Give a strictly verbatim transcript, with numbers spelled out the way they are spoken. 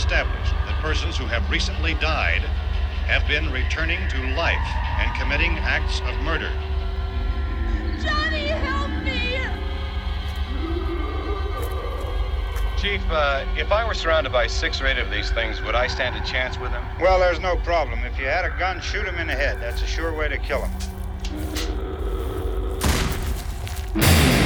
established that persons who have recently died have been returning to life and committing acts of murder. Johnny, help me! Chief, uh, if I were surrounded by six or eight of these things, would I stand a chance with them? Well, there's no problem. If you had a gun, shoot him in the head. That's a sure way to kill him.